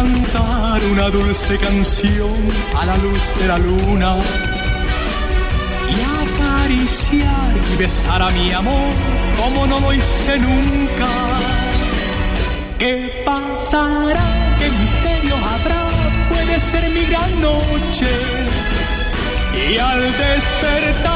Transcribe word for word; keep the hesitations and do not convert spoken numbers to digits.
cantar una dulce canción a la luz de la luna y acariciar y besar a mi amor como no lo hice nunca. ¿Qué pasará? ¿Qué misterio habrá? Puede ser mi gran noche y al despertar